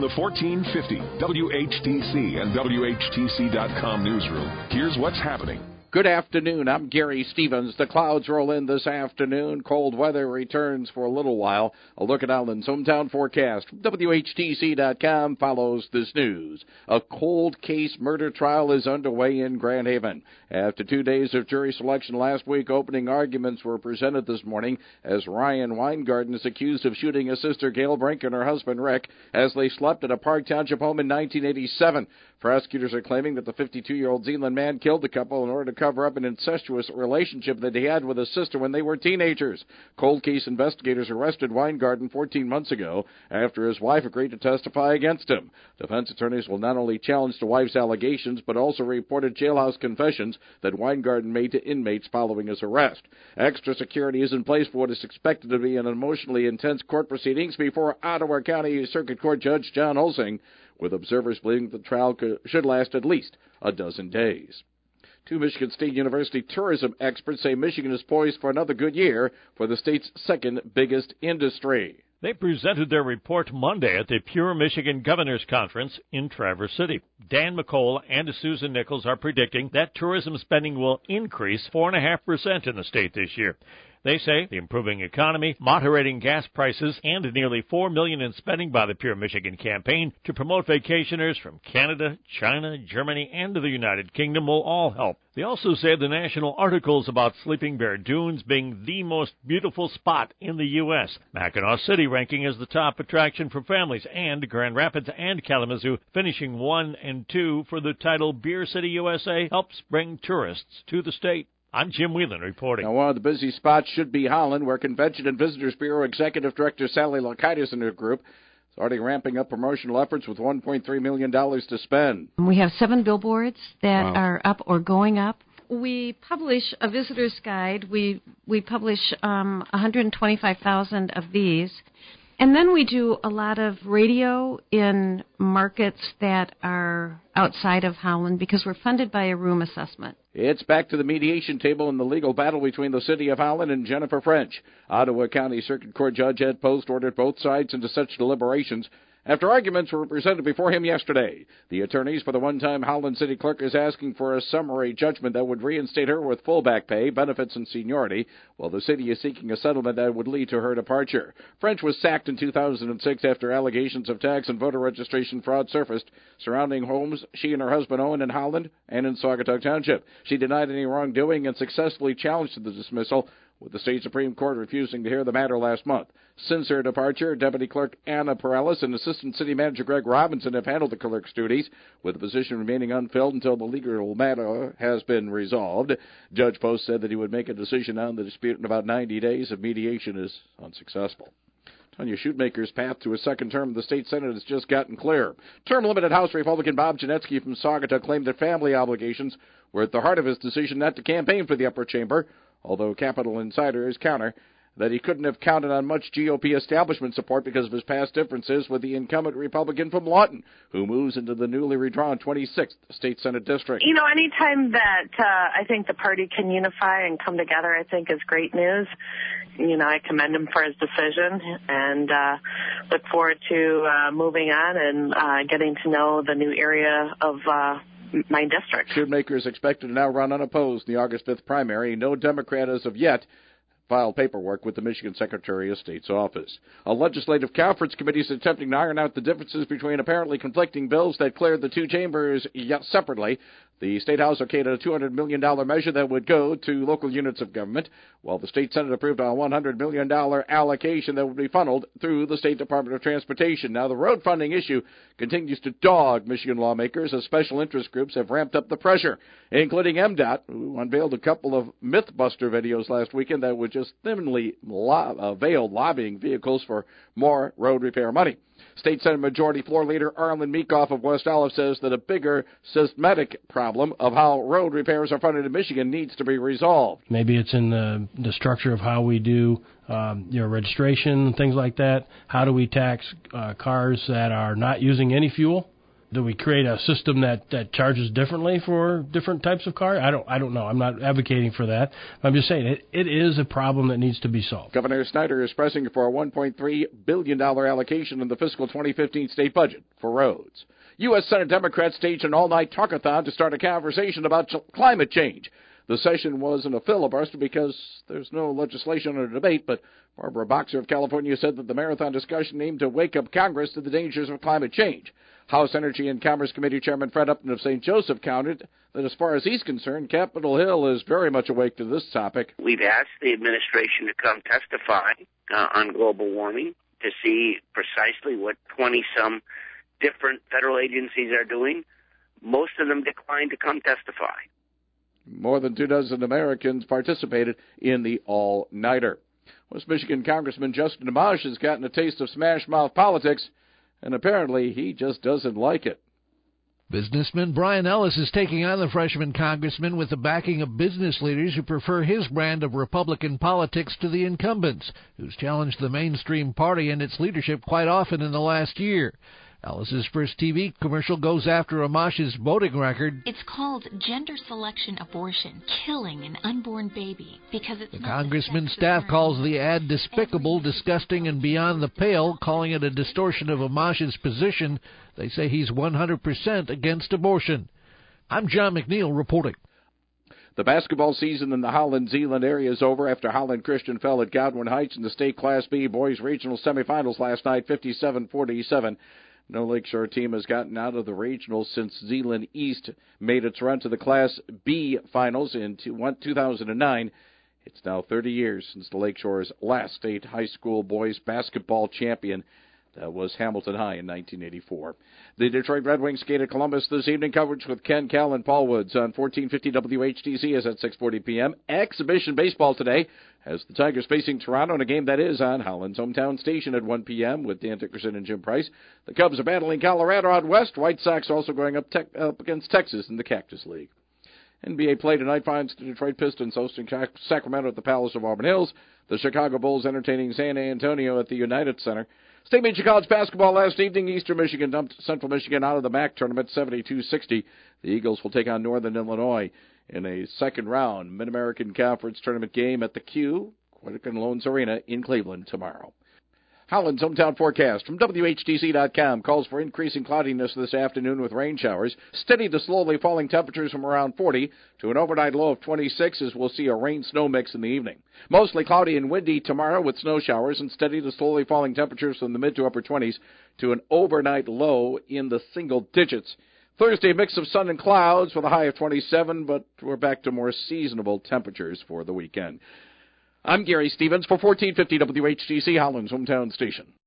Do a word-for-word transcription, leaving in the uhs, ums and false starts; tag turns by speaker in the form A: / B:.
A: From the fourteen fifty W H T C and W H T C dot com newsroom, here's what's happening.
B: Good afternoon. I'm Gary Stevens. The clouds roll in this afternoon. Cold weather returns for a little while. A look at Allen's hometown forecast. W H T C dot com follows this news. A cold case murder trial is underway in Grand Haven. After two days of jury selection last week, opening arguments were presented this morning as Ryan Weingarten is accused of shooting his sister Gail Brink and her husband Rick as they slept at a Park Township home in nineteen eighty-seven. Prosecutors are claiming that the fifty-two-year-old Zeeland man killed the couple in order to cover up an incestuous relationship that he had with his sister when they were teenagers. Cold case investigators arrested Weingarten fourteen months ago after his wife agreed to testify against him. Defense attorneys will not only challenge the wife's allegations, but also reported jailhouse confessions that Weingarten made to inmates following his arrest. Extra security is in place for what is expected to be an emotionally intense court proceedings before Ottawa County Circuit Court Judge John Olsing, with observers believing the trial could, should last at least a dozen days. Two Michigan State University tourism experts say Michigan is poised for another good year for the state's second biggest industry.
C: They presented their report Monday at the Pure Michigan Governors Conference in Traverse City. Dan McCall and Susan Nichols are predicting that tourism spending will increase four point five percent in the state this year. They say the improving economy, moderating gas prices, and nearly four million dollars in spending by the Pure Michigan campaign to promote vacationers from Canada, China, Germany, and the United Kingdom will all help. They also say the national articles about Sleeping Bear Dunes being the most beautiful spot in the U S Mackinac City ranking as the top attraction for families, and Grand Rapids and Kalamazoo finishing one and two for the title Beer City U S A helps bring tourists to the state. I'm Jim Whelan reporting.
B: Now, one of the busy spots should be Holland, where Convention and Visitors Bureau Executive Director Sally Lakaitis and her group is already ramping up promotional efforts with one point three million dollars to spend.
D: We have seven billboards that
B: Wow.
D: are up or going up. We publish a visitor's guide. We we publish um, one hundred twenty-five thousand of these. And then we do a lot of radio in markets that are outside of Howland because we're funded by a room assessment.
B: It's back to the mediation table in the legal battle between the city of Howland and Jennifer French. Ottawa County Circuit Court Judge Ed Post ordered both sides into such deliberations after arguments were presented before him yesterday. The attorneys for the one-time Howland City Clerk is asking for a summary judgment that would reinstate her with full back pay, benefits, and seniority, while the city is seeking a settlement that would lead to her departure. French was sacked in two thousand six after allegations of tax and voter registration fraud surfaced surrounding homes she and her husband owned in Howland and in Saugatuck Township. She denied any wrongdoing and successfully challenged the dismissal, with the state Supreme Court refusing to hear the matter last month. Since her departure, Deputy Clerk Anna Perales and Assistant City Manager Greg Robinson have handled the clerk's duties, with the position remaining unfilled until the legal matter has been resolved. Judge Post said that he would make a decision on the dispute in about ninety days if mediation is unsuccessful. Tanya Shoemaker's path to a second term in the state Senate has just gotten clear. Term-limited House Republican Bob Janetsky from Saugatuck claimed that family obligations were at the heart of his decision not to campaign for the upper chamber, although Capitol insiders counter that he couldn't have counted on much G O P establishment support because of his past differences with the incumbent Republican from Lawton, who moves into the newly redrawn twenty-sixth State Senate District.
E: You know, anytime that uh, I think the party can unify and come together, I think is great news. You know, I commend him for his decision and uh, look forward to uh, moving on and uh, getting to know the new area of uh my district.
B: Shoemaker is expected to now run unopposed in the August fifth primary. No Democrat as of yet filed paperwork with the Michigan Secretary of State's office. A legislative conference committee is attempting to iron out the differences between apparently conflicting bills that cleared the two chambers yet separately. The State House okayed a two hundred million dollars measure that would go to local units of government, while the State Senate approved a one hundred million dollars allocation that would be funneled through the State Department of Transportation. Now, the road funding issue continues to dog Michigan lawmakers as special interest groups have ramped up the pressure, including M DOT, who unveiled a couple of Mythbuster videos last weekend that would just thinly lo- uh, veiled lobbying vehicles for more road repair money. State Senate Majority Floor Leader Arlen Meekoff of West Olive says that a bigger systematic problem of how road repairs are funded in Michigan needs to be resolved.
F: Maybe it's in the, the structure of how we do um, you know, registration and things like that. How do we tax uh, cars that are not using any fuel do we create a system that, that charges differently for different types of cars? I don't I don't know. I'm not advocating for that. I'm just saying it, it is a problem that needs to be solved.
B: Governor Snyder is pressing for a one point three billion dollars allocation in the fiscal twenty fifteen state budget for roads. U S. Senate Democrats staged an all-night talkathon to start a conversation about ch- climate change. The session wasn't a filibuster because there's no legislation or debate, but Barbara Boxer of California said that the marathon discussion aimed to wake up Congress to the dangers of climate change. House Energy and Commerce Committee Chairman Fred Upton of Saint Joseph countered that as far as he's concerned, Capitol Hill is very much awake to this topic.
G: We've asked the administration to come testify uh, on global warming to see precisely what twenty-some different federal agencies are doing. Most of them declined to come testify.
B: More than two dozen Americans participated in the all-nighter. West Michigan Congressman Justin Amash has gotten a taste of smash-mouth politics, and apparently he just doesn't like it.
H: Businessman Brian Ellis is taking on the freshman congressman with the backing of business leaders who prefer his brand of Republican politics to the incumbents, who's challenged the mainstream party and its leadership quite often in the last year. Ellis's first T V commercial goes after Amash's voting record.
I: It's called gender selection abortion, killing an unborn baby, because it's
H: the
I: not
H: congressman's
I: the
H: staff calls the ad despicable, disgusting, and beyond the pale, calling it a distortion of Amash's position. They say he's one hundred percent against abortion. I'm John McNeil reporting.
B: The basketball season in the Holland-Zeeland area is over after Holland Christian fell at Godwin Heights in the state Class B boys regional semifinals last night, fifty-seven forty-seven. No Lakeshore team has gotten out of the regionals since Zeeland East made its run to the Class B finals in two thousand nine. It's now thirty years since the Lakeshore's last state high school boys basketball champion. That was Hamilton High in nineteen eighty-four. The Detroit Red Wings skate at Columbus this evening. Coverage with Ken Cal and Paul Woods on fourteen fifty W H T C is at six forty p.m. Exhibition baseball today as the Tigers facing Toronto in a game that is on Holland's hometown station at one p.m. with Dan Dickerson and Jim Price. The Cubs are battling Colorado out west. White Sox also going up, te- up against Texas in the Cactus League. N B A play tonight finds the Detroit Pistons hosting Sacramento at the Palace of Auburn Hills. The Chicago Bulls entertaining San Antonio at the United Center. State Major College basketball last evening. Eastern Michigan dumped Central Michigan out of the M A C tournament seventy-two sixty. The Eagles will take on Northern Illinois in a second round Mid-American Conference tournament game at the Q, Quicken Loans Arena in Cleveland tomorrow. Holland's hometown forecast from W H T C dot com calls for increasing cloudiness this afternoon with rain showers. Steady to slowly falling temperatures from around forty to an overnight low of twenty-six as we'll see a rain-snow mix in the evening. Mostly cloudy and windy tomorrow with snow showers and steady to slowly falling temperatures from the mid to upper twenties to an overnight low in the single digits. Thursday, mix of sun and clouds with a high of twenty-seven, but we're back to more seasonable temperatures for the weekend. I'm Gary Stevens for fourteen fifty W H T C, Holland's hometown station.